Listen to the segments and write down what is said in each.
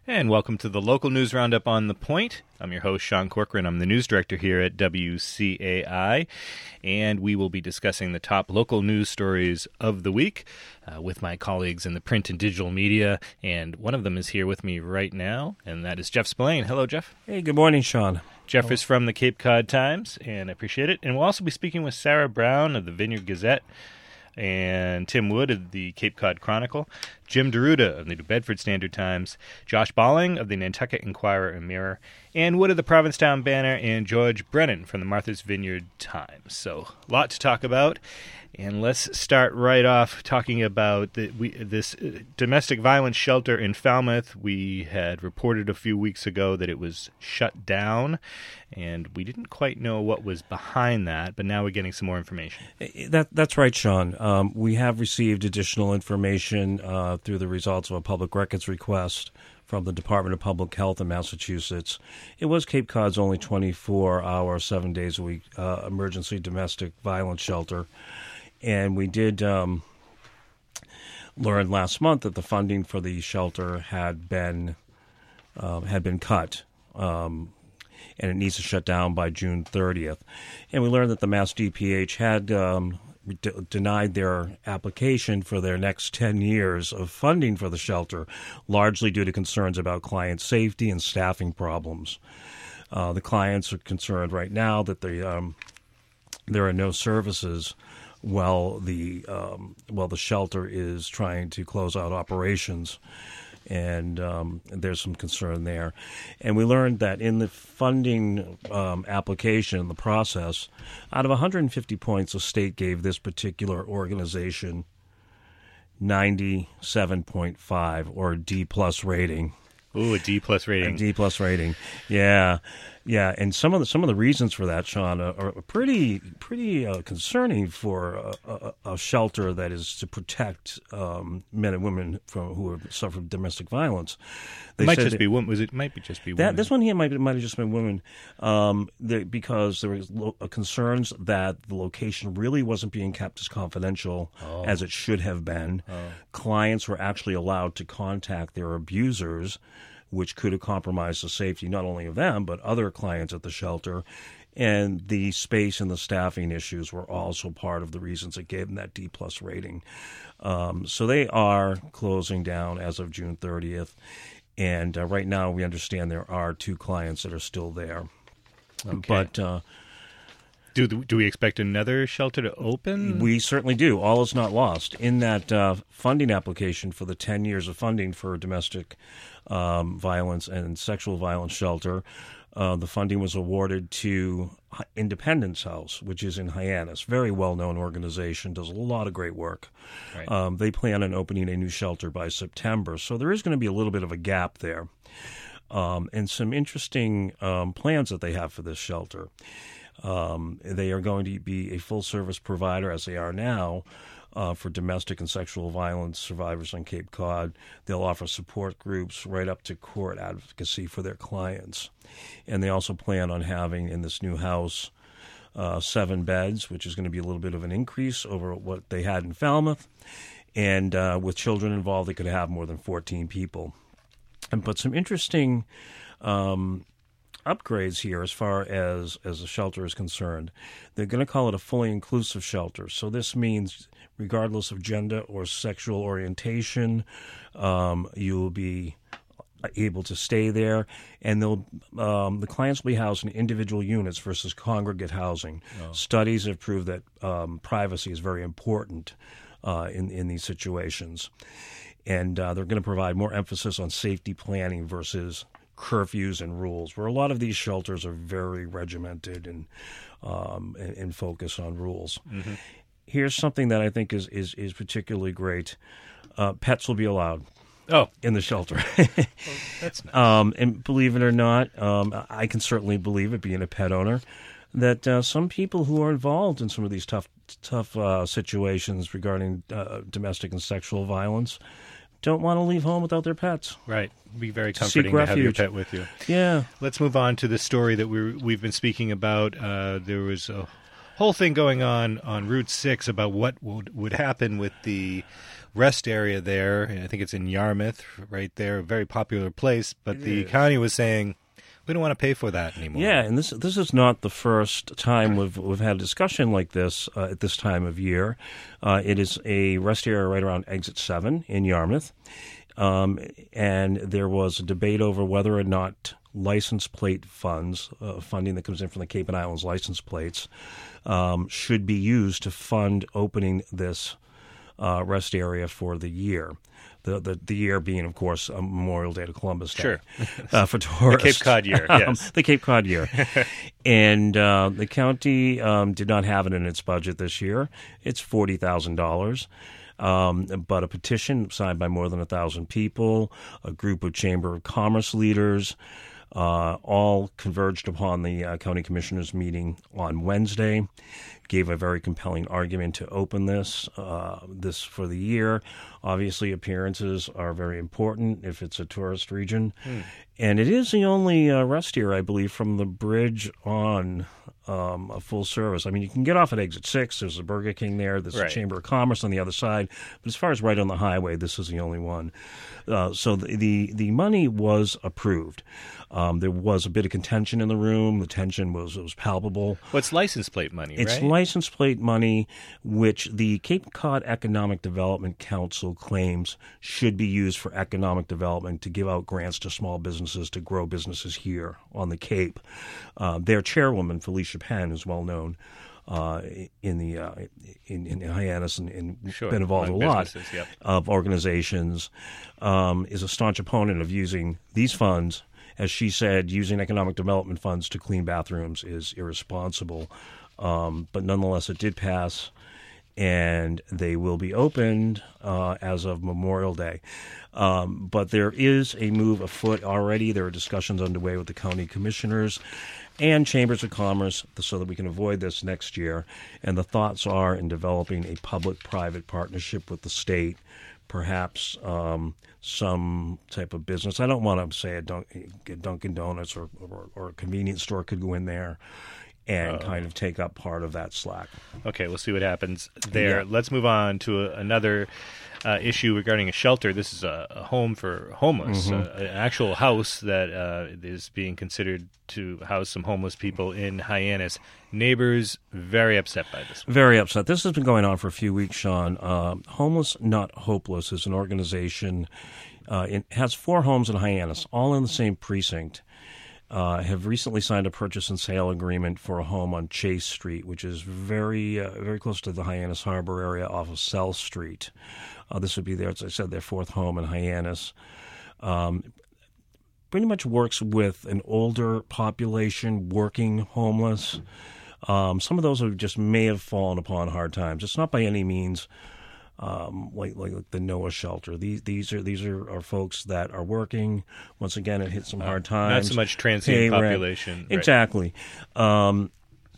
And welcome to the local news roundup on The Point. I'm your host, Sean Corcoran. I'm the news director here at WCAI, and we will be discussing the top local news stories of the week with my colleagues in the print and digital media, and one of them is here with me right now, and that is Jeff Spillane. Hello, Jeff. Hey, good morning, Sean. Jeff is from the Cape Cod Times, and I appreciate it. And we'll also be speaking with Sarah Brown of the Vineyard Gazette, and Tim Wood of the Cape Cod Chronicle, Jim Deruta of the New Bedford Standard Times, Josh Balling of the Nantucket Inquirer and Mirror, and Wood of the Provincetown Banner, and George Brennan from the Martha's Vineyard Times. So, a lot to talk about. And let's start right off talking about this domestic violence shelter in Falmouth. We had reported a few weeks ago that it was shut down, and we didn't quite know what was behind that, but now we're getting some more information. That's right, Sean. We have received additional information through the results of a public records request from the Department of Public Health in Massachusetts. It was Cape Cod's only 24-hour, 7 days a week emergency domestic violence shelter. And we did learn last month that the funding for the shelter had been cut, and it needs to shut down by June 30th. And we learned that the Mass DPH had denied their application for their next 10 years of funding for the shelter, largely due to concerns about client safety and staffing problems. The clients are concerned right now that there are no services while the shelter is trying to close out operations, and there's some concern there. And we learned that in the funding application, the process, out of 150 points, the state gave this particular organization 97.5, or a D+ rating. Ooh, a D+ rating. A D+ rating. Yeah. And some of the reasons for that, Sean, are pretty concerning for a shelter that is to protect men and women who have suffered domestic violence. It might just be women. It might just be women. This one here might have just been women, because there was concerns that the location really wasn't being kept as confidential as it should have been. Clients were actually allowed to contact their abusers, which could have compromised the safety not only of them, but other clients at the shelter. And the space and the staffing issues were also part of the reasons it gave them that D+ rating. So they are closing down as of June 30th. And right now we understand there are 2 clients that are still there. Okay. But do we expect another shelter to open? We certainly do. All is not lost. In that funding application for the 10 years of funding for domestic violence and sexual violence shelter, the funding was awarded to Independence House, which is in Hyannis. Very well-known organization, does a lot of great work. Right. They plan on opening a new shelter by September, so there is going to be a little bit of a gap there. And some interesting plans that they have for this shelter. They are going to be a full-service provider, as they are now, for domestic and sexual violence survivors on Cape Cod. They'll offer support groups right up to court advocacy for their clients. And they also plan on having, in this new house, 7 beds, which is going to be a little bit of an increase over what they had in Falmouth. And with children involved, they could have more than 14 people. But some interesting upgrades here as far as the shelter is concerned. They're going to call it a fully inclusive shelter. So this means regardless of gender or sexual orientation, you will be able to stay there, and the clients will be housed in individual units versus congregate housing. Oh. Studies have proved that privacy is very important in these situations. And they're going to provide more emphasis on safety planning versus curfews and rules, where a lot of these shelters are very regimented and focus on rules. Mm-hmm. Here's something that I think is particularly great. Pets will be allowed. In the shelter. That's nice. And believe it or not, I can certainly believe it, being a pet owner, that some people who are involved in some of these tough situations regarding domestic and sexual violence don't want to leave home without their pets. Right. It'd be very comforting to have your pet with you. Yeah. Let's move on to the story that we've been speaking about. There was a whole thing going on Route 6 about what would happen with the rest area there. I think it's in Yarmouth, right there, a very popular place. But the county was saying, we don't want to pay for that anymore. Yeah, and this is not the first time we've had a discussion like this at this time of year. It is a rest area right around Exit 7 in Yarmouth, and there was a debate over whether or not license plate funds, funding that comes in from the Cape and Islands license plates, should be used to fund opening this rest area for the year. The year being, of course, Memorial Day to Columbus Day. Sure. For tourists. The Cape Cod year, yes. The Cape Cod year. And the county did not have it in its budget this year. It's $40,000. But a petition signed by more than 1,000 people, a group of Chamber of Commerce leaders, all converged upon the county commissioners meeting on Wednesday, gave a very compelling argument to open this for the year. Obviously, appearances are very important if it's a tourist region. And it is the only rest area, I believe, from the bridge on a full service. I mean, you can get off at Exit 6. There's a Burger King there. There's a Chamber of Commerce on the other side. But as far as right on the highway, this is the only one. So the money was approved. There was a bit of contention in the room. The tension was palpable. Well, it's license plate money, right? It's license plate money, which the Cape Cod Economic Development Council claims should be used for economic development, to give out grants to small businesses to grow businesses here on the Cape. Their chairwoman, Felicia Penn, is well known in Hyannis and been involved in a lot of organizations, is a staunch opponent of using these funds. As she said, using economic development funds to clean bathrooms is irresponsible. But nonetheless, it did pass, and they will be opened as of Memorial Day. But there is a move afoot already. There are discussions underway with the county commissioners and chambers of commerce so that we can avoid this next year. And the thoughts are in developing a public-private partnership with the state, perhaps some type of business. I don't want to say a Dunkin' Donuts or a convenience store could go in there and kind of take up part of that slack. Okay, we'll see what happens there. Yeah. Let's move on to another issue regarding a shelter. This is a home for homeless, an actual house that is being considered to house some homeless people in Hyannis. Neighbors very upset by this one. Very upset. This has been going on for a few weeks, Sean. Homeless Not Hopeless is an organization. It has 4 homes in Hyannis, all in the same precinct. Have recently signed a purchase and sale agreement for a home on Chase Street, which is very close to the Hyannis Harbor area off of Sell Street. This would be as I said, their 4th home in Hyannis. Pretty much works with an older population, working homeless. Some of those who just may have fallen upon hard times. It's not by any means like the Noah shelter. These are folks that are working. Once again, it hit some hard times. Not so much transient population. Right. Exactly. And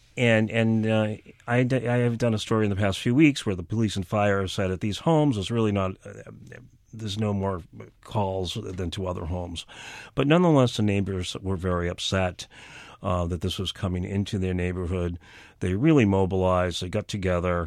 I have done a story in the past few weeks where the police and fire have said at these homes there's really not. There's no more calls than to other homes. But nonetheless, the neighbors were very upset that this was coming into their neighborhood. They really mobilized. They got together.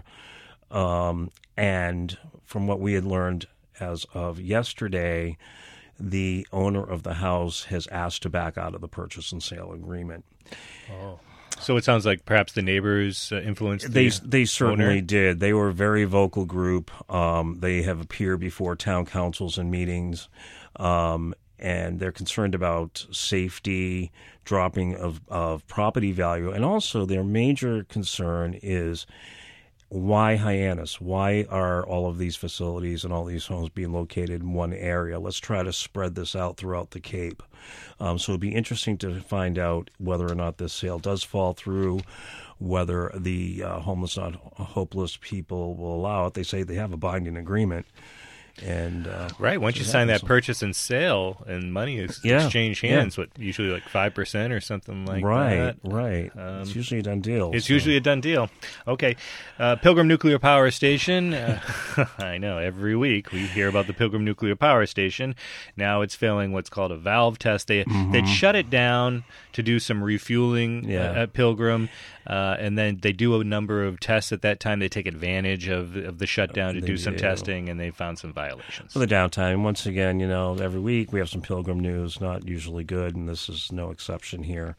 And from what we had learned as of yesterday, the owner of the house has asked to back out of the purchase and sale agreement. Oh. So it sounds like perhaps the neighbors influenced They certainly owner? did. They were a very vocal group. They have appeared before town councils and meetings, and they're concerned about safety, dropping of property value, and also their major concern is why Hyannis? Why are all of these facilities and all these homes being located in one area? Let's try to spread this out throughout the Cape. So it'll be interesting to find out whether or not this sale does fall through, whether the Homeless Not Hopeless people will allow it. They say they have a binding agreement, And right, once you sign that purchase and sale and money is exchange hands, what usually like 5% or something like that. Right. It's usually a done deal. It's usually a done deal. Okay, Pilgrim Nuclear Power Station. I know every week we hear about the Pilgrim Nuclear Power Station. Now it's failing what's called a valve test. They'd shut it down to do some refueling at Pilgrim, and then they do a number of tests at that time. They take advantage of the shutdown to do some testing, and they found some violations. For the downtime, once again, every week we have some Pilgrim news, not usually good, and this is no exception here.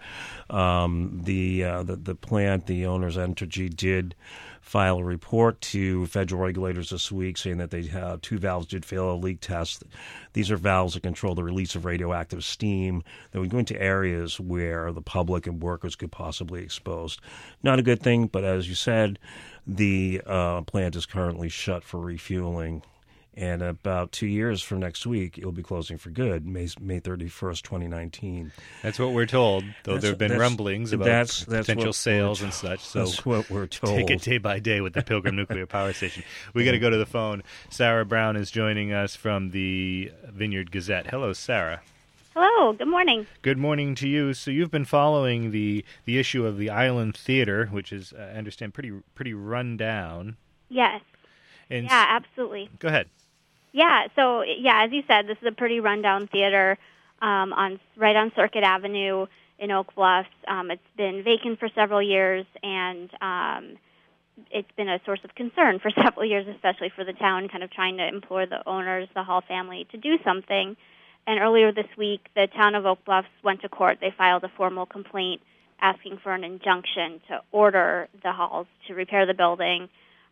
The plant, the owner's Entergy, did file a report to federal regulators this week saying that they had 2 valves did fail a leak test. These are valves that control the release of radioactive steam that would go into areas where the public and workers could possibly be exposed. Not a good thing, but as you said, the plant is currently shut for refueling. And about 2 years from next week, it'll be closing for good, May 31st, 2019. That's what we're told, though there have been rumblings about potential sales and such. So that's what we're told. Take it day by day with the Pilgrim Nuclear Power Station. We got to go to the phone. Sarah Brown is joining us from the Vineyard Gazette. Hello, Sarah. Hello, good morning. Good morning to you. So you've been following the issue of the Island Theater, which is, I understand, pretty run down. Yes. And absolutely. Go ahead. Yeah, so, as you said, this is a pretty rundown theater right on Circuit Avenue in Oak Bluffs. It's been vacant for several years, and it's been a source of concern for several years, especially for the town, kind of trying to implore the owners, the Hall family, to do something. And earlier this week, the town of Oak Bluffs went to court. They filed a formal complaint asking for an injunction to order the Halls to repair the building.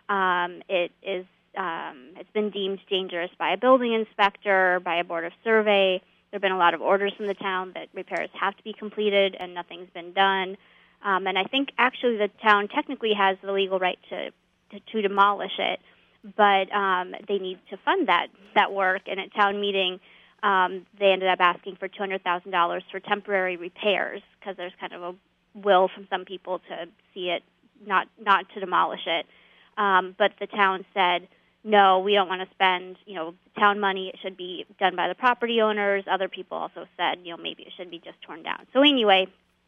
It's been deemed dangerous by a building inspector, by a board of survey. There have been a lot of orders from the town that repairs have to be completed, and nothing's been done. And I think actually the town technically has the legal right to demolish it, but they need to fund that work. And at town meeting, they ended up asking for $200,000 for temporary repairs because there's kind of a will from some people to see it, not to demolish it. But the town said, no, we don't want to spend, town money. It should be done by the property owners. Other people also said, maybe it should be just torn down. So anyway,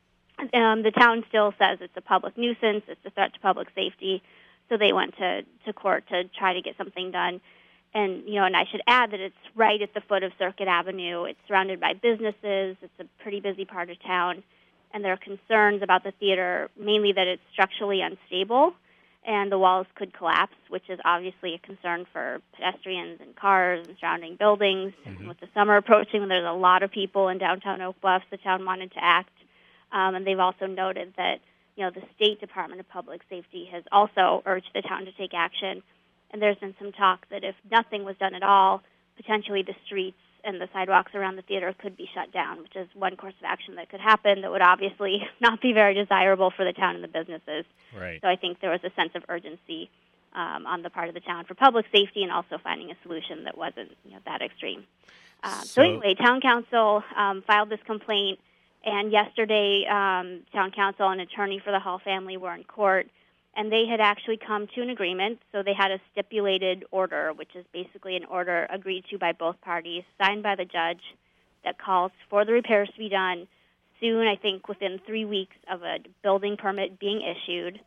the town still says it's a public nuisance. It's a threat to public safety. So they went to court to try to get something done. And, and I should add that it's right at the foot of Circuit Avenue. It's surrounded by businesses. It's a pretty busy part of town. And there are concerns about the theater, mainly that it's structurally unstable and the walls could collapse, which is obviously a concern for pedestrians and cars and surrounding buildings. And with the summer approaching, when there's a lot of people in downtown Oak Bluffs, the town wanted to act. And they've also noted that, the State Department of Public Safety has also urged the town to take action. And there's been some talk that if nothing was done at all, potentially the streets and the sidewalks around the theater could be shut down, which is one course of action that could happen that would obviously not be very desirable for the town and the businesses. Right. So I think there was a sense of urgency on the part of the town for public safety and also finding a solution that wasn't that extreme. So anyway, town council filed this complaint, and yesterday town council and attorney for the Hall family were in court, and they had actually come to an agreement. So they had a stipulated order, which is basically an order agreed to by both parties, signed by the judge, that calls for the repairs to be done soon, I think within 3 weeks of a building permit being issued,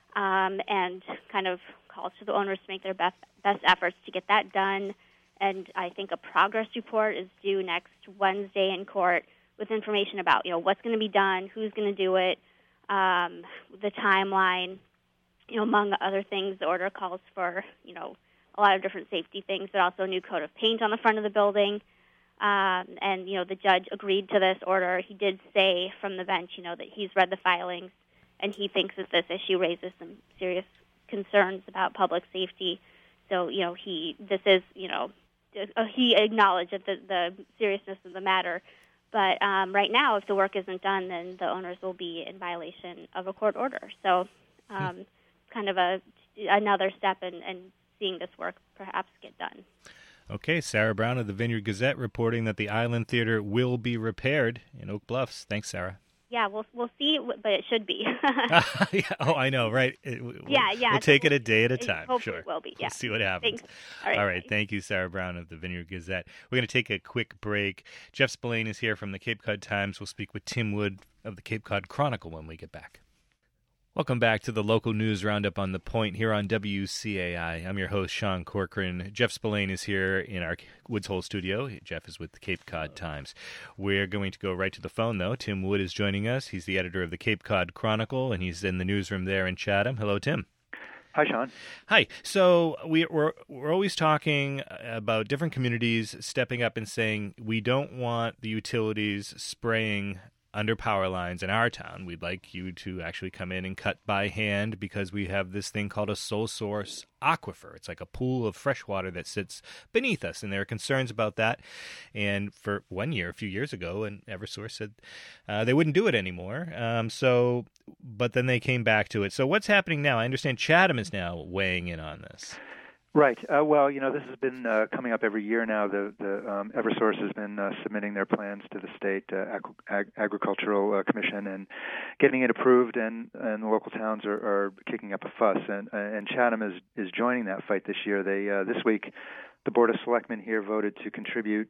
and kind of calls to the owners to make their best efforts to get that done. And I think a progress report is due next Wednesday in court with information about, what's going to be done, who's going to do it, the timeline. Among other things, the order calls for, a lot of different safety things, but also a new coat of paint on the front of the building. And, the judge agreed to this order. He did say from the bench, that he's read the filings, and he thinks that this issue raises some serious concerns about public safety. So, he acknowledged that the seriousness of the matter. But right now, if the work isn't done, then the owners will be in violation of a court order. So kind of another step in seeing this work perhaps get done. Okay, Sarah Brown of the Vineyard Gazette reporting that the Island Theater will be repaired in Oak Bluffs. Thanks, Sarah. Yeah, we'll see, but it should be. Yeah, oh, I know, right? Yeah. We'll take it a day at a time. Hopefully Sure. it will be. Yeah. We'll see what happens. Thanks. All right. Thank you, Sarah Brown of the Vineyard Gazette. We're going to take a quick break. Jeff Spillane is here from the Cape Cod Times. We'll speak with Tim Wood of the Cape Cod Chronicle when we get back. Welcome back to the local news roundup on The Point here on WCAI. I'm your host, Sean Corcoran. Jeff Spillane is here in our Woods Hole studio. Jeff is with the Cape Cod Times. We're going to go right to the phone, though. Tim Wood is joining us. He's the editor of the Cape Cod Chronicle, and he's in the newsroom there in Chatham. Hello, Tim. Hi, Sean. Hi. So we're always talking about different communities stepping up and saying we don't want the utilities spraying under power lines in our town. We'd like you to actually come in and cut by hand because we have this thing called a sole source aquifer. It's like a pool of fresh water that sits beneath us, and there are concerns about that. And for 1 year, a few years ago, and Eversource said they wouldn't do it anymore. But then they came back to it. So what's happening now? I understand Chatham is now weighing in on this. Right. Well, this has been coming up every year now. The Eversource has been submitting their plans to the state agricultural commission and getting it approved, and the local towns are kicking up a fuss. And Chatham is joining that fight this year. They this week, the Board of Selectmen here voted to contribute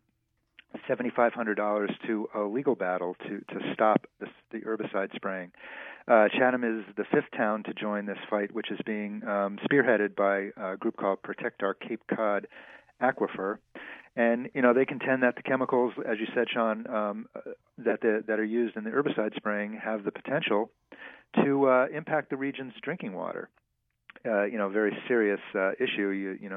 $7,500 to a legal battle to stop the herbicide spraying. Chatham is the fifth town to join this fight, which is being spearheaded by a group called Protect Our Cape Cod Aquifer. And, they contend that the chemicals, as you said, Sean, that are used in the herbicide spraying have the potential to impact the region's drinking water. Very serious issue.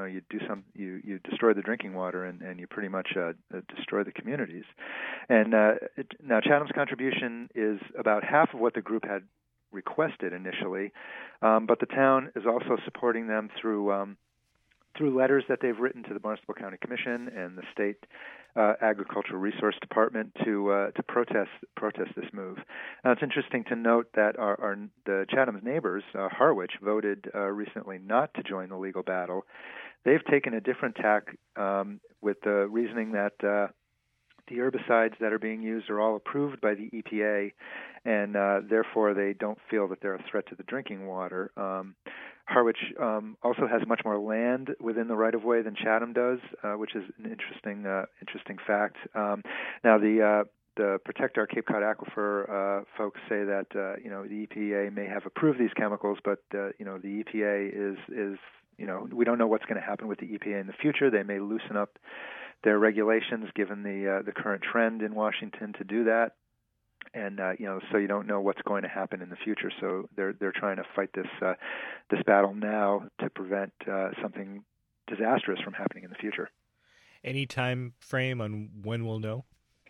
You destroy the drinking water and you pretty much destroy the communities. And now Chatham's contribution is about half of what the group had requested initially, but the town is also supporting them through letters that they've written to the Barnstable County Commission and the state Agricultural Resource Department to protest this move. Now, it's interesting to note that the Chatham's neighbors, Harwich, voted recently not to join the legal battle. They've taken a different tack with the reasoning that the herbicides that are being used are all approved by the EPA, and therefore they don't feel that they're a threat to the drinking water. Harwich also has much more land within the right-of-way than Chatham does, which is an interesting fact. Now, the Protect Our Cape Cod Aquifer folks say that the EPA may have approved these chemicals, but the EPA is we don't know what's going to happen with the EPA in the future. They may loosen up their regulations given the current trend in Washington to do that. And so you don't know what's going to happen in the future. So they're trying to fight this battle now to prevent something disastrous from happening in the future. Any time frame on when we'll know?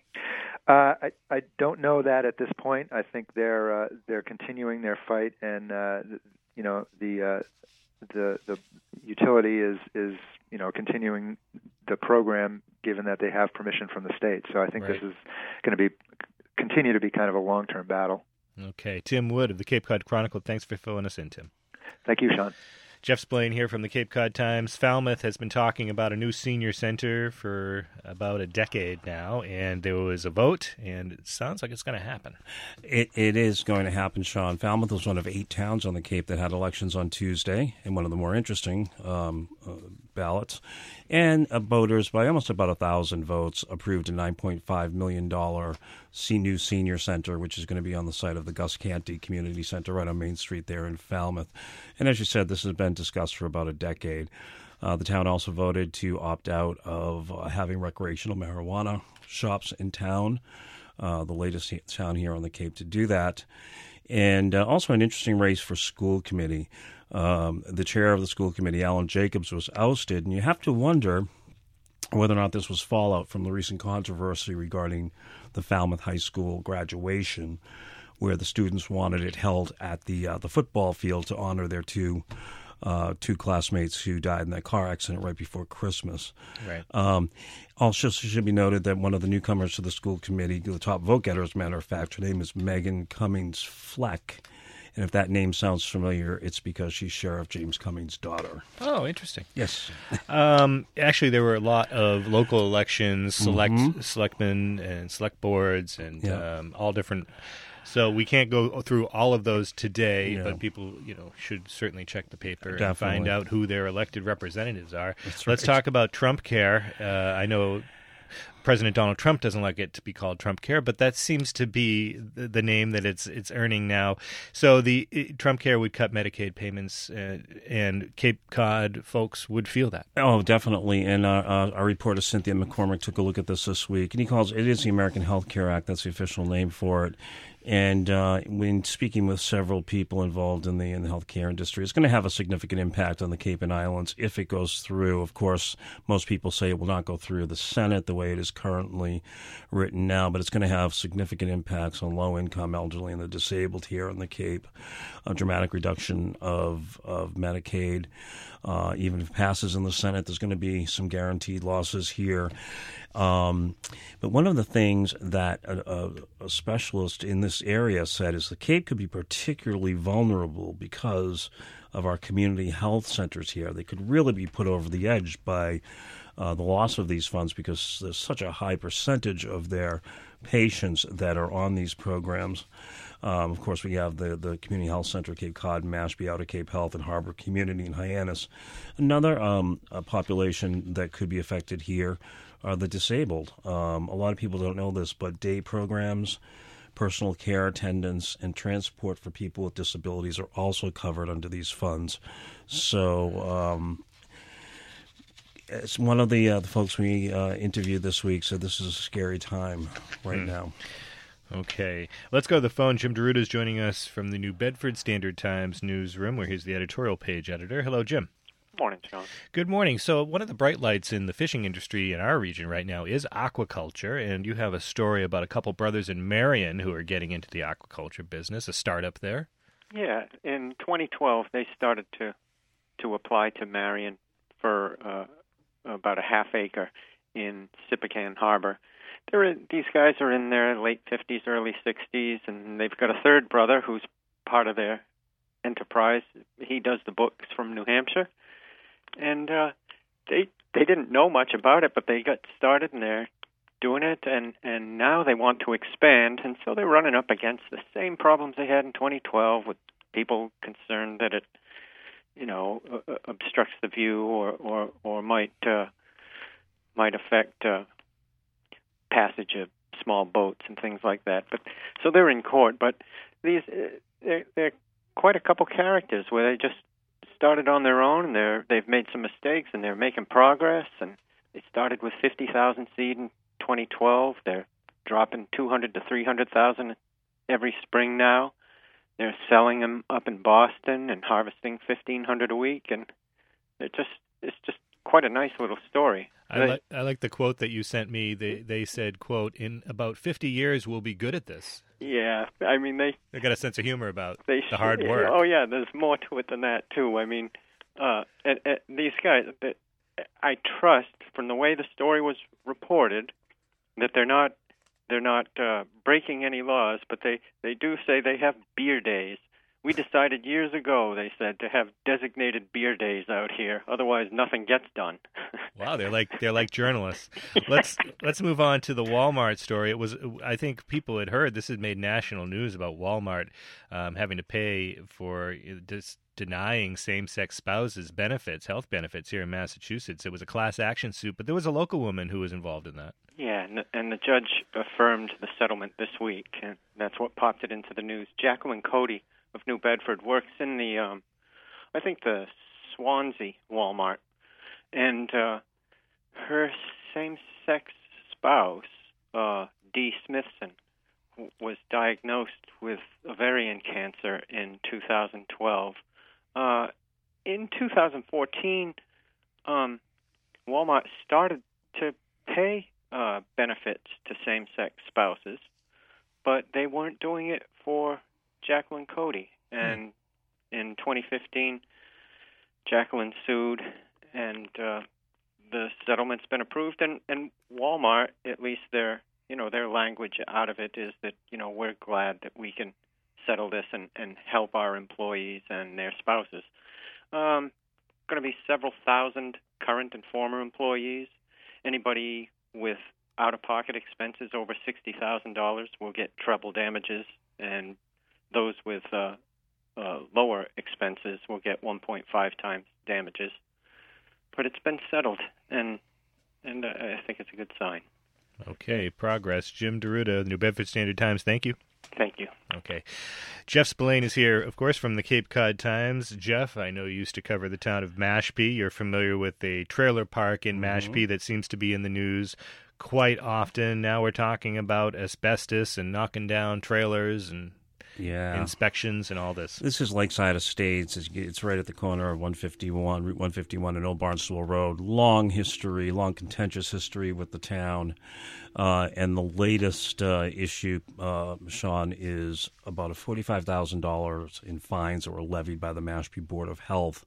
I don't know that at this point. I think they're continuing their fight, and the utility is continuing the program given that they have permission from the state. So I think This is going to continue to be kind of a long-term battle. Okay. Tim Wood of the Cape Cod Chronicle, thanks for filling us in, Tim. Thank you, Sean. Jeff Spillane here from the Cape Cod Times. Falmouth has been talking about a new senior center for about a decade now, and there was a vote, and it sounds like it's going to happen. It is going to happen, Sean. Falmouth was one of 8 towns on the Cape that had elections on Tuesday, and one of the more interesting ballots. And voters, by almost about 1,000 votes, approved a $9.5 million new senior center, which is going to be on the site of the Gus Canty Community Center right on Main Street there in Falmouth. And as you said, this has been discussed for about a decade. The town also voted to opt out of having recreational marijuana shops in town, the latest town here on the Cape to do that. And also an interesting race for school committee. The chair of the school committee, Alan Jacobs, was ousted, and you have to wonder whether or not this was fallout from the recent controversy regarding the Falmouth High School graduation, where the students wanted it held at the football field to honor their two classmates who died in that car accident right before Christmas. Right. Also, it should be noted that one of the newcomers to the school committee, the top vote getter, as a matter of fact, her name is Megan Cummings Fleck. And if that name sounds familiar, it's because she's Sheriff James Cummings' daughter. Oh, interesting. Yes. Actually, there were a lot of local elections, selectmen and select boards, and all different So we can't go through all of those today, Yeah. but people, should certainly check the paper Definitely. and find out who their elected representatives are. That's Let's right. talk about Trump Care. I know President Donald Trump doesn't like it to be called Trump Care, but that seems to be the name that it's earning now. So the Trump Care would cut Medicaid payments, and Cape Cod folks would feel that. Oh, definitely. And our reporter Cynthia McCormick took a look at this week, and he calls it is the American Health Care Act. That's the official name for it. And when speaking with several people involved in the healthcare industry, it's going to have a significant impact on the Cape and Islands if it goes through. Of course, most people say it will not go through the Senate the way it is currently written now, but it's going to have significant impacts on low-income, elderly, and the disabled here on the Cape. A dramatic reduction of Medicaid. Even if it passes in the Senate, there's going to be some guaranteed losses here. But one of the things that a specialist in this area said is the Cape could be particularly vulnerable because of our community health centers here. They could really be put over the edge by the loss of these funds because there's such a high percentage of their patients that are on these programs. Of course, we have the Community Health Center, Cape Cod, Mashpee, Outer Cape Health, and Harbor Community in Hyannis. Another population that could be affected here are the disabled. A lot of people don't know this, but day programs, personal care attendants, and transport for people with disabilities are also covered under these funds. So it's one of the folks we interviewed this week said this is a scary time right now. Okay. Let's go to the phone. Jim Deruta is joining us from the New Bedford Standard Times newsroom, where he's the editorial page editor. Hello, Jim. Morning, John. Good morning. So one of the bright lights in the fishing industry in our region right now is aquaculture, and you have a story about a couple brothers in Marion who are getting into the aquaculture business, a startup there. Yeah, in 2012, they started to apply to Marion for about a half acre in Sippacan Harbor. These guys are in their late 50s, early 60s, and they've got a third brother who's part of their enterprise. He does the books from New Hampshire. And they didn't know much about it, but they got started and they're doing it, and now they want to expand, and so they're running up against the same problems they had in 2012 with people concerned that it, obstructs the view or might affect passage of small boats and things like that. But so they're in court, but they're quite a couple characters where they just started on their own, and they've made some mistakes, and they're making progress. And they started with 50,000 seed in 2012. They're dropping 200 to 300,000 every spring now. They're selling them up in Boston and harvesting 1,500 a week, and it's just quite a nice little story. I like the quote that you sent me. They said, quote, "In about 50 years, we'll be good at this." Yeah, I mean they got a sense of humor about the hard work. Oh yeah, there's more to it than that too. I mean, these guys, I trust from the way the story was reported that they're not breaking any laws, but they do say they have beer days. We decided years ago, they said, to have designated beer days out here. Otherwise, nothing gets done. Wow, they're like journalists. Let's move on to the Walmart story. It was, I think people had heard, this had made national news about Walmart having to pay for denying same-sex spouses benefits, health benefits here in Massachusetts. It was a class action suit, but there was a local woman who was involved in that. Yeah, and the judge affirmed the settlement this week, and that's what popped it into the news. Jacqueline Cody of New Bedford works in the, I think the Swansea Walmart, and her same-sex spouse, Dee Smithson, was diagnosed with ovarian cancer in 2012. In 2014, Walmart started to pay benefits to same-sex spouses, but they weren't doing it for Jacqueline Cody. And in 2015, Jacqueline sued, and the settlement's been approved. And Walmart, at least their language out of it is that, we're glad that we can settle this and help our employees and their spouses. Going to be several thousand current and former employees. Anybody with out-of-pocket expenses over $60,000 will get treble damages and those with lower expenses will get 1.5 times damages. But it's been settled, and I think it's a good sign. Okay, progress. Jim DeRuda, New Bedford Standard Times, thank you. Thank you. Okay. Jeff Spillane is here, of course, from the Cape Cod Times. Jeff, I know you used to cover the town of Mashpee. You're familiar with a trailer park in Mashpee that seems to be in the news quite often. Now we're talking about asbestos and knocking down trailers and inspections and all this. This is Lakeside Estates. It's right at the corner of Route 151 and Old Barnstable Road. Long history, long contentious history with the town. And the latest issue, Sean, is about $45,000 in fines that were levied by the Mashpee Board of Health.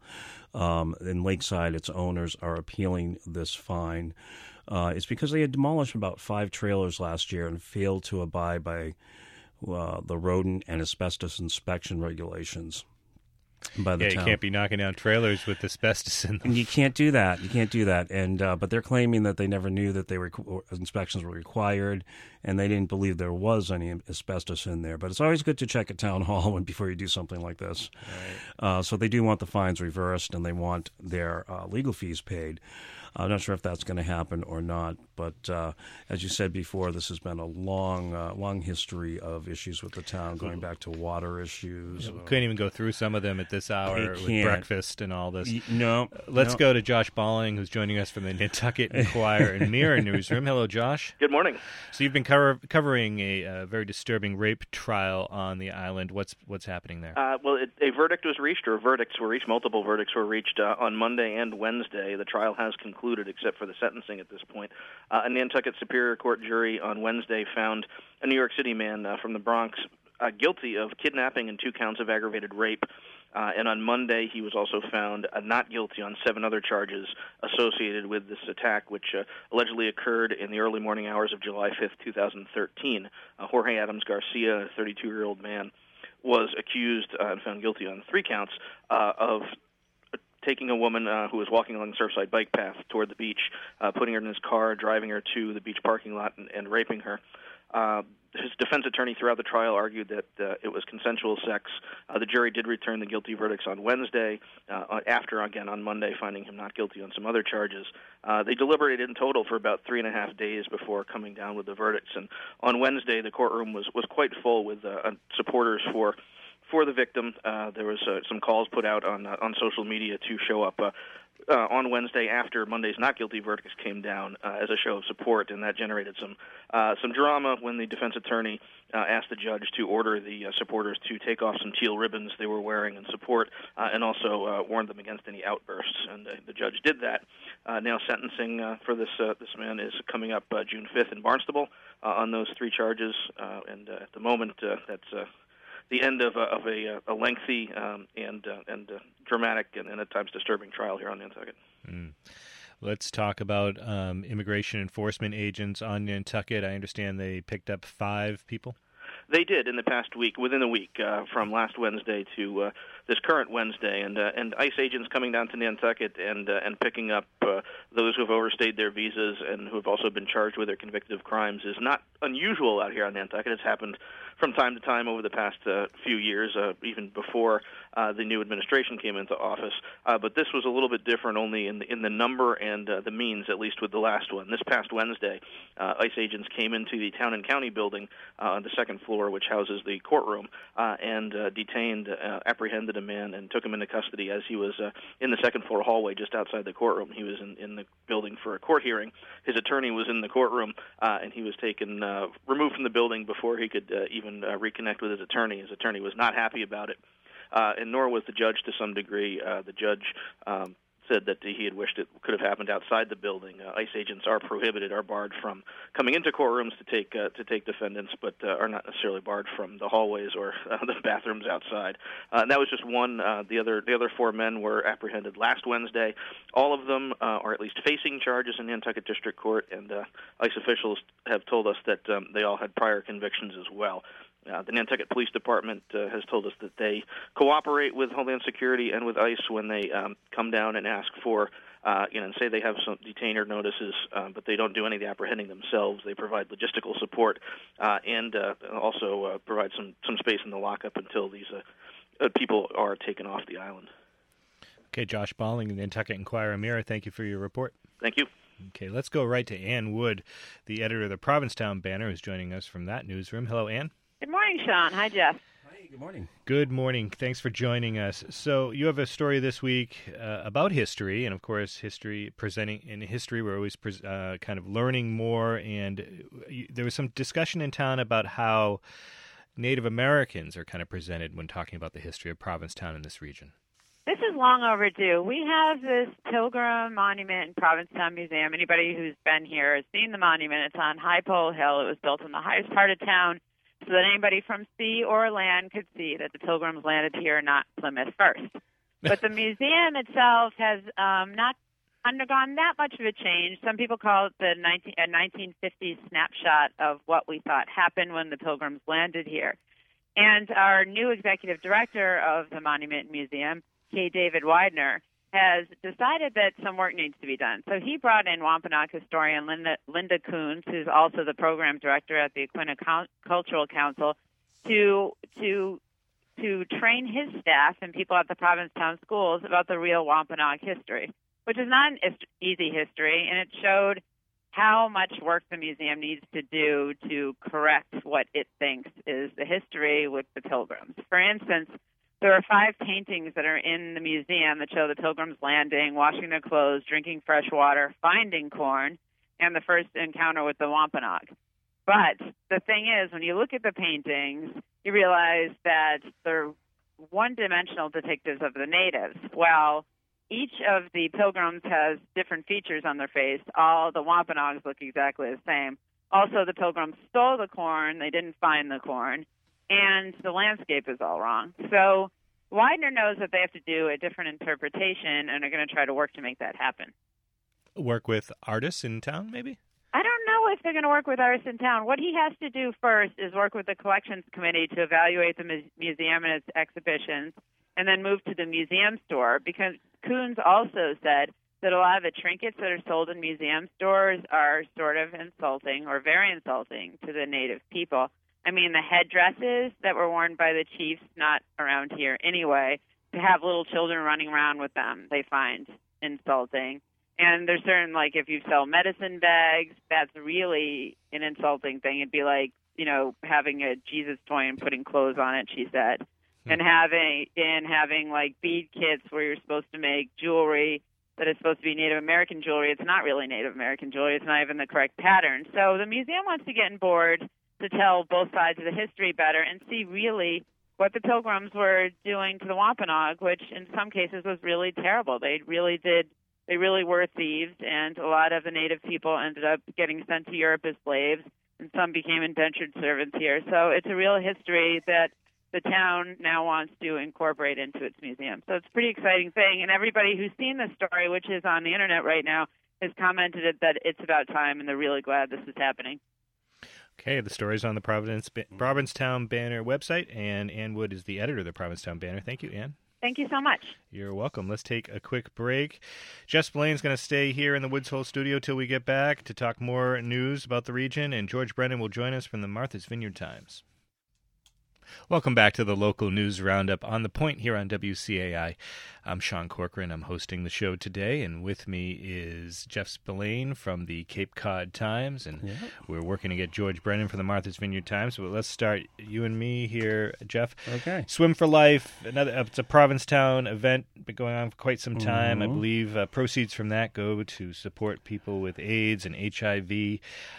In Lakeside, its owners are appealing this fine. It's because they had demolished about 5 trailers last year and failed to abide by the rodent and asbestos inspection regulations by the town. You can't be knocking down trailers with asbestos in them. And you can't do that. And but they're claiming that they never knew that inspections were required, and they didn't believe there was any asbestos in there. But it's always good to check at town hall before you do something like this. Right. So they do want the fines reversed, and they want their legal fees paid. I'm not sure if that's going to happen or not, but as you said before, this has been a long history of issues with the town, going back to water issues. We couldn't even go through some of them at this hour with breakfast and all this. Let's go to Josh Balling, who's joining us from the Nantucket Enquirer and Mirror newsroom. Hello, Josh. Good morning. So you've been covering a very disturbing rape trial on the island. What's happening there? A verdict was reached, or verdicts were reached. Multiple verdicts were reached on Monday and Wednesday. The trial has concluded, except for the sentencing at this point. A Nantucket Superior Court jury on Wednesday found a New York City man from the Bronx guilty of kidnapping and 2 counts of aggravated rape. And on Monday, he was also found not guilty on 7 other charges associated with this attack, which allegedly occurred in the early morning hours of July 5th, 2013. Jorge Adams Garcia, a 32-year-old man, was accused and found guilty on 3 counts of taking a woman who was walking along the Surfside bike path toward the beach, putting her in his car, driving her to the beach parking lot, and raping her. His defense attorney throughout the trial argued that it was consensual sex. The jury did return the guilty verdicts on Wednesday, after, again, on Monday, finding him not guilty on some other charges. They deliberated in total for about 3.5 days before coming down with the verdicts. And on Wednesday, the courtroom was quite full with supporters for the victim. There was some calls put out on social media to show up on Wednesday after Monday's not guilty verdicts came down as a show of support, and that generated some drama when the defense attorney asked the judge to order the supporters to take off some teal ribbons they were wearing in support, and also warned them against any outbursts. And the judge did that. Now sentencing for this man is coming up June 5th in Barnstable on those 3 charges, and at the moment that's the end of a lengthy and dramatic and at times disturbing trial here on Nantucket. Let's talk about immigration enforcement agents on Nantucket. I understand they picked up 5 people. They did in the past week, within a week, from last Wednesday to this current Wednesday, and ICE agents coming down to Nantucket and picking up those who have overstayed their visas and who have also been charged with or convicted of crimes is not unusual out here on Nantucket. It's happened from time to time over the past few years, even before the new administration came into office. But this was a little bit different, only in the number and the means, at least with the last one. This past Wednesday, ICE agents came into the Town and County building on the second floor, which houses the courtroom, and detained, apprehended a man and took him into custody as he was in the second floor hallway just outside the courtroom. He was in the building for a court hearing. His attorney was in the courtroom, and he was taken, removed from the building before he could even reconnect with his attorney. His attorney was not happy about it, and nor was the judge to some degree. The judge said that he had wished it could have happened outside the building. ICE agents are prohibited, are barred from coming into courtrooms to take defendants, but are not necessarily barred from the hallways or the bathrooms outside. And that was just one. The other 4 men were apprehended last Wednesday. All of them are at least facing charges in Nantucket District Court, and ICE officials have told us that they all had prior convictions as well. The Nantucket Police Department has told us that they cooperate with Homeland Security and with ICE when they come down and ask for, and say they have some detainer notices, but they don't do any of the apprehending themselves. They provide logistical support and also provide some space in the lockup until these people are taken off the island. Okay, Josh Balling, the Nantucket Enquirer-Mirror, thank you for your report. Thank you. Okay, let's go right to Ann Wood, the editor of the Provincetown Banner, who's joining us from that newsroom. Hello, Ann. Good morning, Sean. Hi, Jeff. Hi, good morning. Good morning. Thanks for joining us. So you have a story this week about history, and of course, in history, we're always kind of learning more, and there was some discussion in town about how Native Americans are kind of presented when talking about the history of Provincetown in this region. This is long overdue. We have this Pilgrim Monument in Provincetown Museum. Anybody who's been here has seen the monument. It's on High Pole Hill. It was built in the highest part of town so that anybody from sea or land could see that the Pilgrims landed here, not Plymouth first. But the museum itself has not undergone that much of a change. Some people call it the 1950s snapshot of what we thought happened when the Pilgrims landed here. And our new executive director of the Monument Museum, K. David Widener, has decided that some work needs to be done. So he brought in Wampanoag historian Linda Coons, who's also the program director at the Aquinnah Cultural Council, to train his staff and people at the Provincetown schools about the real Wampanoag history, which is not an easy history, and it showed how much work the museum needs to do to correct what it thinks is the history with the Pilgrims. For instance, there are 5 paintings that are in the museum that show the Pilgrims landing, washing their clothes, drinking fresh water, finding corn, and the first encounter with the Wampanoag. But the thing is, when you look at the paintings, you realize that they're one-dimensional depictives of the natives. Well, each of the Pilgrims has different features on their face. All the Wampanoags look exactly the same. Also, the Pilgrims stole the corn. They didn't find the corn. And the landscape is all wrong. So Widener knows that they have to do a different interpretation, and are going to try to work to make that happen. Work with artists in town, maybe? I don't know if they're going to work with artists in town. What he has to do first is work with the collections committee to evaluate the museum and its exhibitions, and then move to the museum store, because Coons also said that a lot of the trinkets that are sold in museum stores are sort of insulting or very insulting to the native people. I mean, the headdresses that were worn by the chiefs, not around here anyway, to have little children running around with them, they find insulting. And there's certain, like, if you sell medicine bags, that's really an insulting thing. It'd be like, having a Jesus toy and putting clothes on it, she said. And having like bead kits where you're supposed to make jewelry that is supposed to be Native American jewelry. It's not really Native American jewelry. It's not even the correct pattern. So the museum wants to get on board to tell both sides of the history better and see really what the Pilgrims were doing to the Wampanoag, which in some cases was really terrible. They really were thieves, and a lot of the native people ended up getting sent to Europe as slaves, and some became indentured servants here. So it's a real history that the town now wants to incorporate into its museum. So it's a pretty exciting thing, and everybody who's seen this story, which is on the internet right now, has commented that it's about time, and they're really glad this is happening. Okay, the story's on the Provincetown Banner website, and Ann Wood is the editor of the Provincetown Banner. Thank you, Ann. Thank you so much. You're welcome. Let's take a quick break. Jeff Spillane's going to stay here in the Woods Hole studio till we get back to talk more news about the region, and George Brennan will join us from the Martha's Vineyard Times. Welcome back to the local news roundup on The Point here on WCAI. I'm Sean Corcoran. I'm hosting the show today, and with me is Jeff Spillane from the Cape Cod Times, and we're working to get George Brennan from the Martha's Vineyard Times. But let's start you and me here, Jeff. Okay. Swim for Life, it's a Provincetown event, been going on for quite some time. I believe proceeds from that go to support people with AIDS and HIV,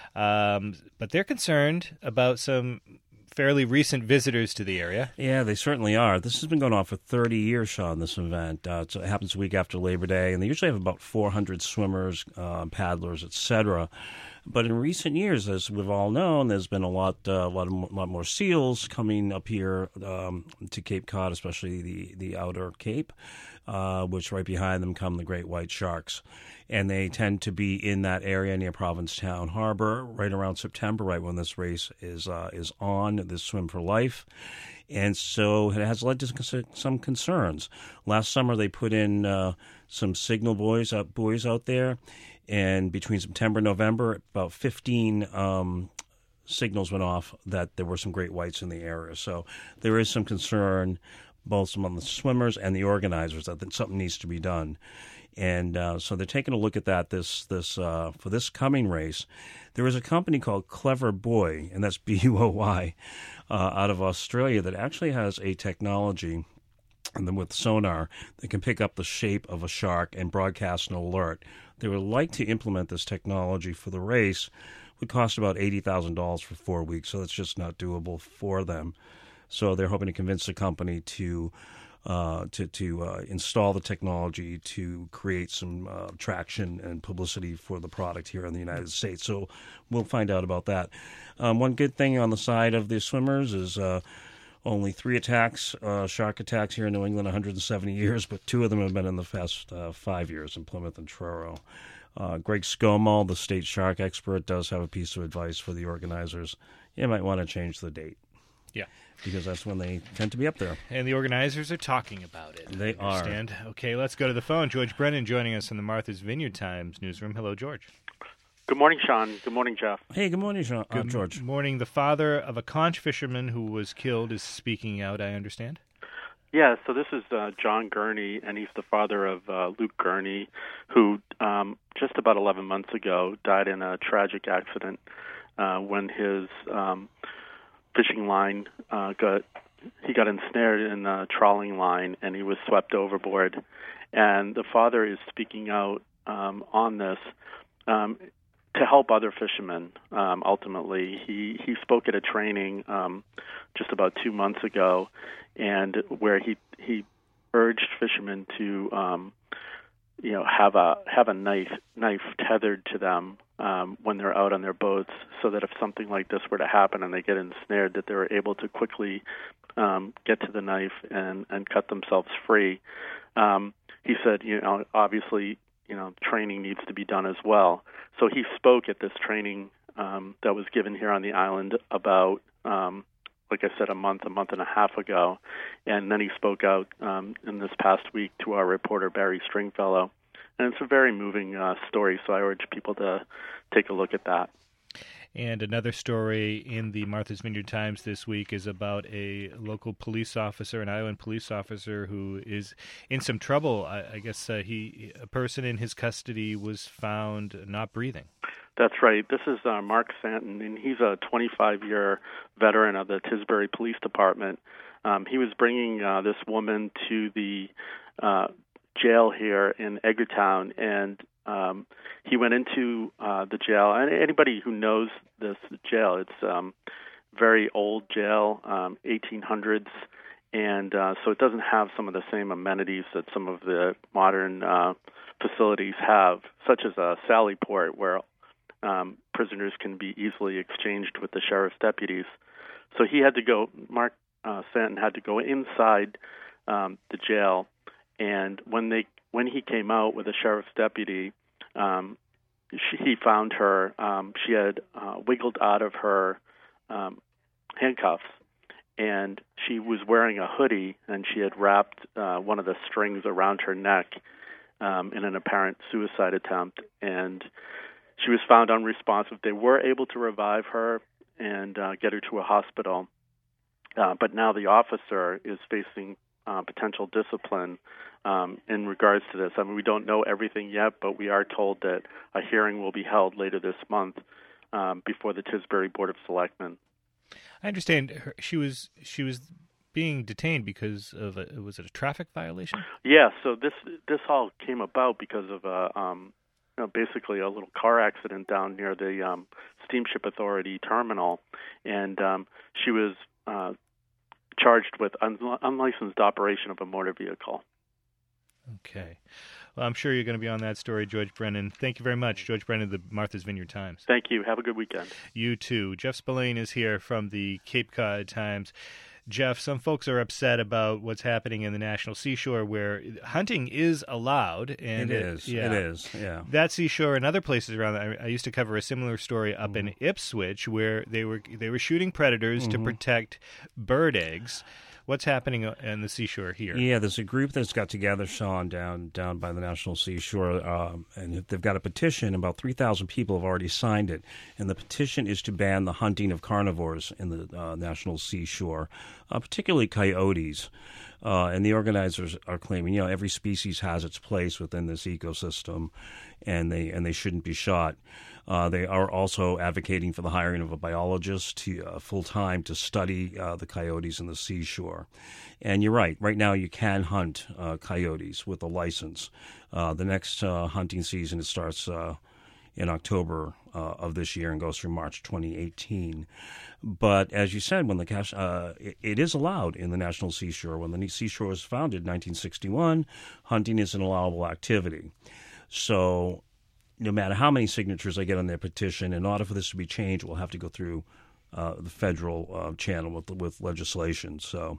but they're concerned about some fairly recent visitors to the area. Yeah, they certainly are. This has been going on for 30 years, Sean, this event. So it happens a week after Labor Day, and they usually have about 400 swimmers, paddlers, etc. But in recent years, as we've all known, there's been a lot more seals coming up here to Cape Cod, especially the outer Cape, which right behind them come the great white sharks. And they tend to be in that area near Provincetown Harbor right around September, right when this race is on, this Swim for Life. And so it has led to some concerns. Last summer, they put in some signal buoys out there, and between September and November, about 15 signals went off that there were some great whites in the area. So there is some concern, both among the swimmers and the organizers, that something needs to be done. And so they're taking a look at that for this coming race. There is a company called Clever Buoy, and that's BUOY, out of Australia, that actually has a technology, and then with sonar, that can pick up the shape of a shark and broadcast an alert. They would like to implement this technology for the race. It would cost about $80,000 for 4 weeks, so that's just not doable for them. So they're hoping to convince the company to install the technology to create some traction and publicity for the product here in the United States. So we'll find out about that. One good thing on the side of the swimmers is only 3 shark attacks here in New England, 170 years, but 2 of them have been in the past 5 years in Plymouth and Truro. Greg Skomal, the state shark expert, does have a piece of advice for the organizers. You might want to change the date. Yeah. Because that's when they tend to be up there. And the organizers are talking about it. They are. Okay, let's go to the phone. George Brennan joining us in the Martha's Vineyard Times newsroom. Hello, George. Good morning, Sean. Good morning, Jeff. Hey, good morning, George. Good morning. The father of a conch fisherman who was killed is speaking out, I understand. Yeah, so this is John Gurney, and he's the father of Luke Gurney, who just about 11 months ago died in a tragic accident when his fishing line got ensnared in a trawling line, and he was swept overboard. And the father is speaking out on this to help other fishermen. Ultimately, he spoke at a training just about 2 months ago, and where he urged fishermen to have a knife tethered to them when they're out on their boats, so that if something like this were to happen and they get ensnared, that they were able to quickly get to the knife and cut themselves free. He said, obviously, training needs to be done as well. So he spoke at this training that was given here on the island about, like I said, a month and a half ago. And then he spoke out in this past week to our reporter, Barry Stringfellow. And it's a very moving story, so I urge people to take a look at that. And another story in the Martha's Vineyard Times this week is about a local police officer, an island police officer, who is in some trouble. I guess a person in his custody was found not breathing. That's right. This is Mark Santon, and he's a 25-year veteran of the Tisbury Police Department. He was bringing this woman to the jail here in Edgartown, and he went into the jail. And anybody who knows this jail, it's very old jail, 1800s, and so it doesn't have some of the same amenities that some of the modern facilities have, such as a sally port where prisoners can be easily exchanged with the sheriff's deputies. So he had to go. Mark Santon had to go inside the jail. And when he came out with a sheriff's deputy, he found her. She had wiggled out of her handcuffs, and she was wearing a hoodie, and she had wrapped one of the strings around her neck in an apparent suicide attempt. And she was found unresponsive. They were able to revive her and get her to a hospital, but now the officer is facing potential discipline in regards to this. I mean, we don't know everything yet, but we are told that a hearing will be held later this month before the Tisbury Board of Selectmen. I understand she was being detained because of was it a traffic violation? Yeah. So this all came about because of basically a little car accident down near the Steamship Authority terminal, and she was charged with unlicensed operation of a motor vehicle. Okay. Well, I'm sure you're going to be on that story, George Brennan. Thank you very much, George Brennan of the Martha's Vineyard Times. Thank you. Have a good weekend. You too. Jeff Spillane is here from the Cape Cod Times. Jeff, some folks are upset about what's happening in the National Seashore where hunting is allowed. And it is. Yeah. That seashore and other places around, I used to cover a similar story up in Ipswich where they were shooting predators to protect bird eggs. What's happening on the seashore here? Yeah, there's a group that's got together, Sean, down by the National Seashore, and they've got a petition. About 3,000 people have already signed it, and the petition is to ban the hunting of carnivores in the National Seashore, particularly coyotes. And the organizers are claiming, every species has its place within this ecosystem, and they shouldn't be shot. They are also advocating for the hiring of a biologist to full-time to study the coyotes in the seashore. And you're right. Right now you can hunt coyotes with a license. The next hunting season, it starts in October of this year and goes through March 2018. But as you said, when it is allowed in the National Seashore. When the seashore was founded in 1961, hunting is an allowable activity. So no matter how many signatures I get on their petition, in order for this to be changed, we'll have to go through the federal channel with legislation. So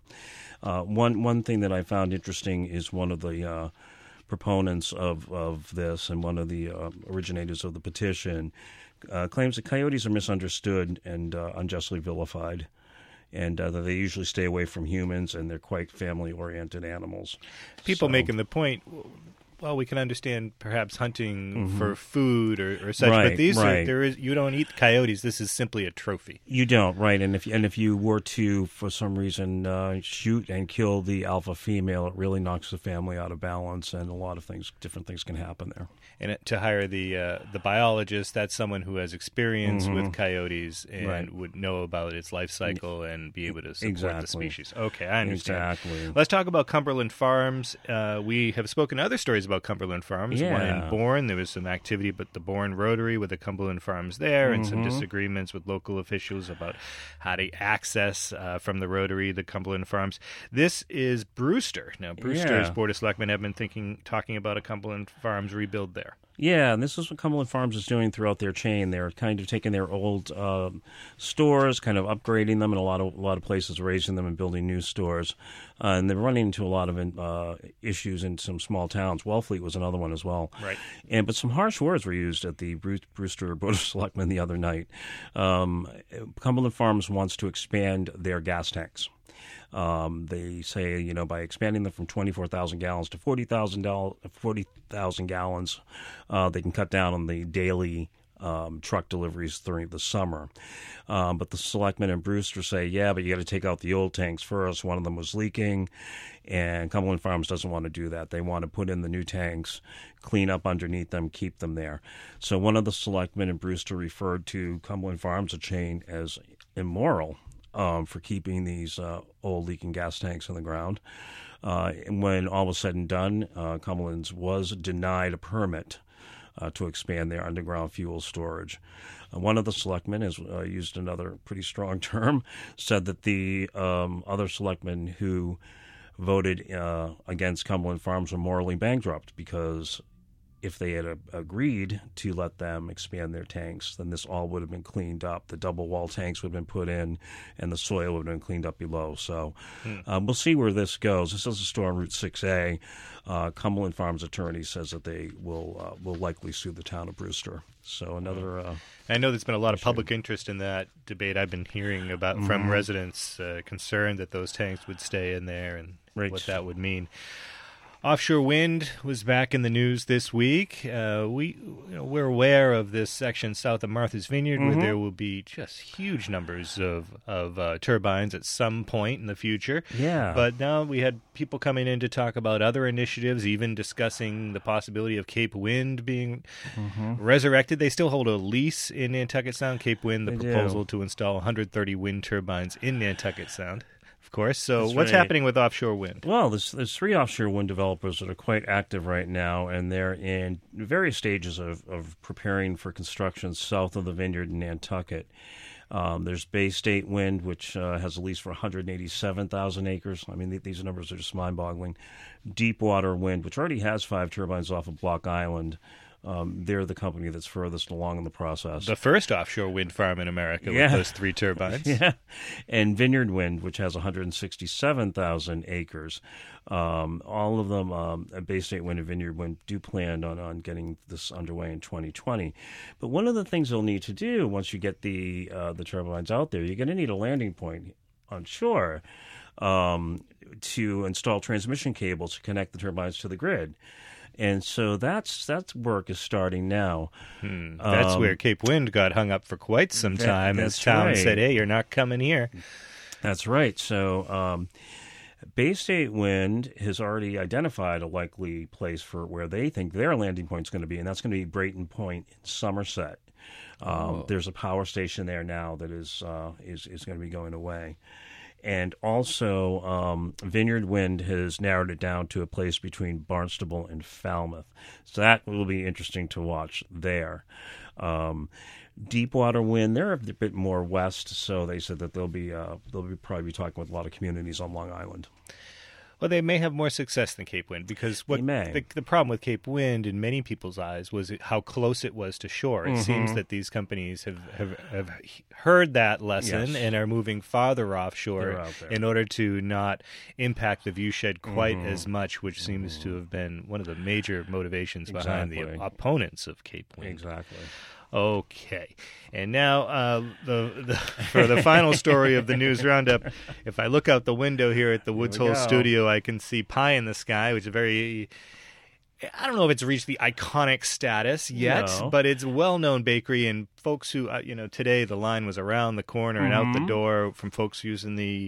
one thing that I found interesting is one of the proponents of this and one of the originators of the petition claims that coyotes are misunderstood and unjustly vilified, and that they usually stay away from humans, and they're quite family-oriented animals. People making the point, well, we can understand perhaps hunting for food or such, but these you don't eat coyotes. This is simply a trophy. You don't, right? And if you were to, for some reason, shoot and kill the alpha female, it really knocks the family out of balance, and a lot of different things can happen there. And to hire the biologist, that's someone who has experience with coyotes and would know about its life cycle and be able to support the species. Okay, I understand. Exactly. Let's talk about Cumberland Farms. We have spoken to other stories about Cumberland Farms. Yeah. One in Bourne, there was some activity, but the Bourne Rotary with the Cumberland Farms there, and some disagreements with local officials about how to access from the Rotary the Cumberland Farms. This is Brewster. Now, Brewster's Board of Selectmen have been talking about a Cumberland Farms rebuild there. Yeah, and this is what Cumberland Farms is doing throughout their chain. They're kind of taking their old stores, kind of upgrading them in a lot of places, raising them and building new stores. And they're running into a lot of issues in some small towns. Wellfleet was another one as well. Right. But some harsh words were used at the Brewster Board of Selectmen the other night. Cumberland Farms wants to expand their gas tanks. They say, by expanding them from 24,000 gallons to 40,000 gallons, they can cut down on the daily truck deliveries during the summer. But the selectmen in Brewster say, but you got to take out the old tanks first. One of them was leaking, and Cumberland Farms doesn't want to do that. They want to put in the new tanks, clean up underneath them, keep them there. So one of the selectmen in Brewster referred to Cumberland Farms, a chain, as immoral for keeping these old leaking gas tanks in the ground. And when all was said and done, Cumberland's was denied a permit to expand their underground fuel storage. One of the selectmen has used another pretty strong term, said that the other selectmen who voted against Cumberland Farms were morally bankrupt, because if they had agreed to let them expand their tanks, then this all would have been cleaned up. The double wall tanks would have been put in, and the soil would have been cleaned up below. So we'll see where this goes. This is a store on Route 6A. Cumberland Farms attorney says that they will likely sue the town of Brewster. So another. I know there's been a lot of public interest in that debate. I've been hearing about from residents concerned that those tanks would stay in there and what that would mean. Offshore wind was back in the news this week. We're aware of this section south of Martha's Vineyard where there will be just huge numbers of turbines at some point in the future. Yeah. But now we had people coming in to talk about other initiatives, even discussing the possibility of Cape Wind being resurrected. They still hold a lease in Nantucket Sound. Cape Wind, the proposal to install 130 wind turbines in Nantucket Sound. Of course. So what's happening with offshore wind? Well, there's 3 offshore wind developers that are quite active right now, and they're in various stages of preparing for construction south of the vineyard in Nantucket. There's Bay State Wind, which has a lease for 187,000 acres. I mean, these numbers are just mind-boggling. Deepwater Wind, which already has 5 turbines off of Block Island. They're the company that's furthest along in the process. The first offshore wind farm in America with those 3 turbines. Yeah. And Vineyard Wind, which has 167,000 acres. All of them, Bay State Wind and Vineyard Wind, do plan on getting this underway in 2020. But one of the things they'll need to do once you get the turbines out there, you're going to need a landing point on shore to install transmission cables to connect the turbines to the grid. And so that work is starting now. That's where Cape Wind got hung up for quite some time as town said, hey, you're not coming here. That's right. So Bay State Wind has already identified a likely place for where they think their landing point is going to be, and that's going to be Brayton Point in Somerset. There's a power station there now that is going to be going away. And also, Vineyard Wind has narrowed it down to a place between Barnstable and Falmouth. So that will be interesting to watch there. Deepwater Wind, they're a bit more west, so they said that they'll probably be talking with a lot of communities on Long Island. Well, they may have more success than Cape Wind because the problem with Cape Wind in many people's eyes was how close it was to shore. It seems that these companies have heard that lesson and are moving farther offshore in order to not impact the viewshed quite as much, which seems to have been one of the major motivations behind the opponents of Cape Wind. Exactly. Okay, and now for the final story of the news roundup, if I look out the window here at the Woods Hole studio, I can see Pie in the Sky, which is I don't know if it's reached the iconic status yet, but it's a well-known bakery, and folks who, today the line was around the corner and out the door from folks using the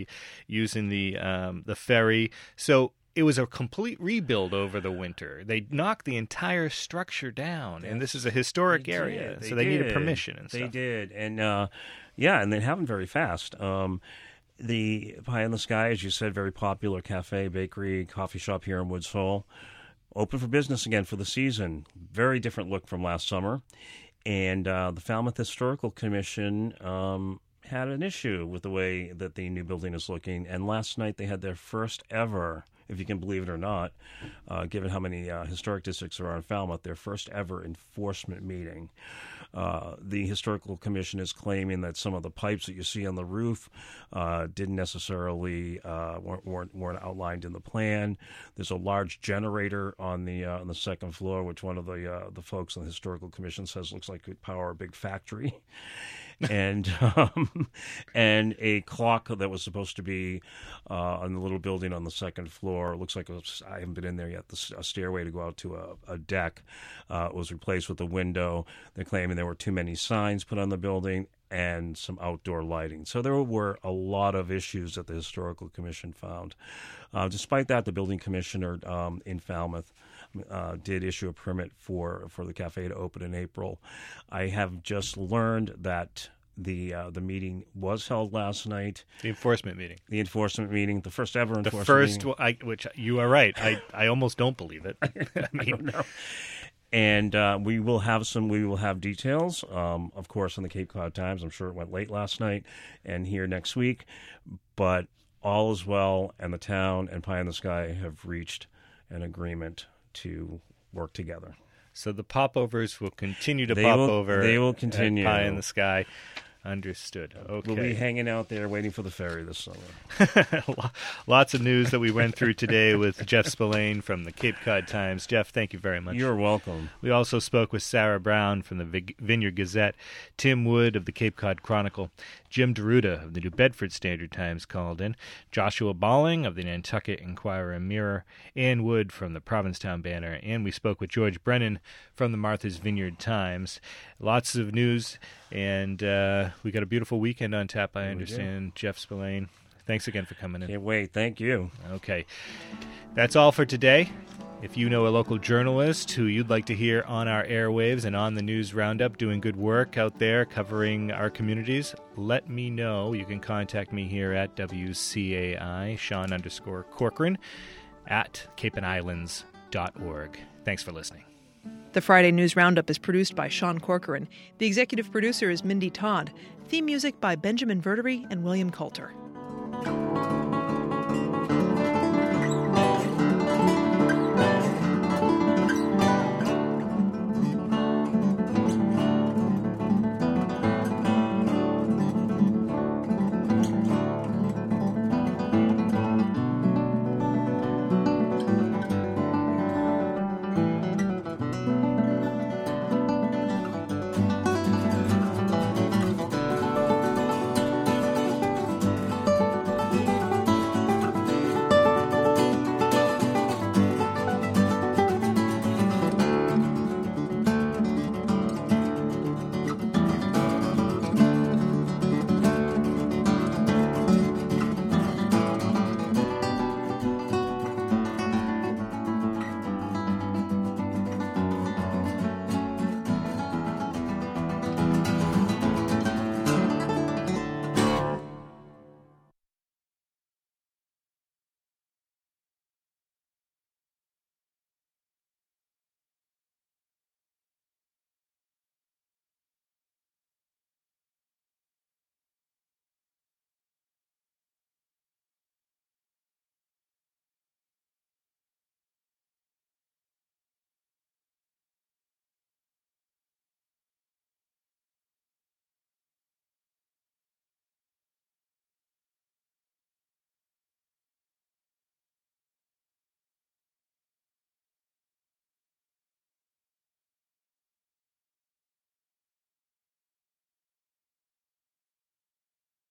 ferry. So it was a complete rebuild over the winter. They knocked the entire structure down, and this is a historic area, so they needed permission and stuff. They did, and and they happened very fast. The Pie in the Sky, as you said, very popular cafe, bakery, coffee shop here in Woods Hole, open for business again for the season. Very different look from last summer, and the Falmouth Historical Commission had an issue with the way that the new building is looking, and last night they had their first ever, if you can believe it or not, given how many historic districts there are in Falmouth, their first ever enforcement meeting. The Historical Commission is claiming that some of the pipes that you see on the roof didn't necessarily weren't outlined in the plan. There's a large generator on the second floor, which one of the folks on the Historical Commission says looks like it could power a big factory. and a clock that was supposed to be on the little building on the second floor. It looks like I haven't been in there yet. A stairway to go out to a deck was replaced with a window. They're claiming there were too many signs put on the building and some outdoor lighting. So there were a lot of issues that the Historical Commission found. Despite that, the building commissioner in Falmouth did issue a permit for the cafe to open in April. I have just learned that the meeting was held last night. The enforcement meeting. The first ever enforcement meeting. Which you are right. I almost don't believe it. I don't know. And we will have details, of course, on the Cape Cod Times. I'm sure it went late last night and here next week. But all is well, and the town and Pie in the Sky have reached an agreement to work together. So the popovers will continue to over. They will continue. Pie in the Sky. Understood. Okay. We'll be hanging out there waiting for the ferry this summer. Lots of news that we went through today with Jeff Spillane from the Cape Cod Times. Jeff, thank you very much. You're welcome. We also spoke with Sarah Brown from the Vineyard Gazette, Tim Wood of the Cape Cod Chronicle, Jim Deruta of the New Bedford Standard Times called in, Joshua Balling of the Nantucket Enquirer and Mirror, Ann Wood from the Provincetown Banner, and we spoke with George Brennan from the Martha's Vineyard Times. Lots of news, and we got a beautiful weekend on tap, I understand. Jeff Spillane, thanks again for coming in. Can't wait. Thank you. Okay. That's all for today. If you know a local journalist who you'd like to hear on our airwaves and on the News Roundup doing good work out there covering our communities, let me know. You can contact me here at WCAI, Sean_Corcoran, at capeandislands.org. Thanks for listening. The Friday News Roundup is produced by Sean Corcoran. The executive producer is Mindy Todd. Theme music by Benjamin Verdery and William Coulter.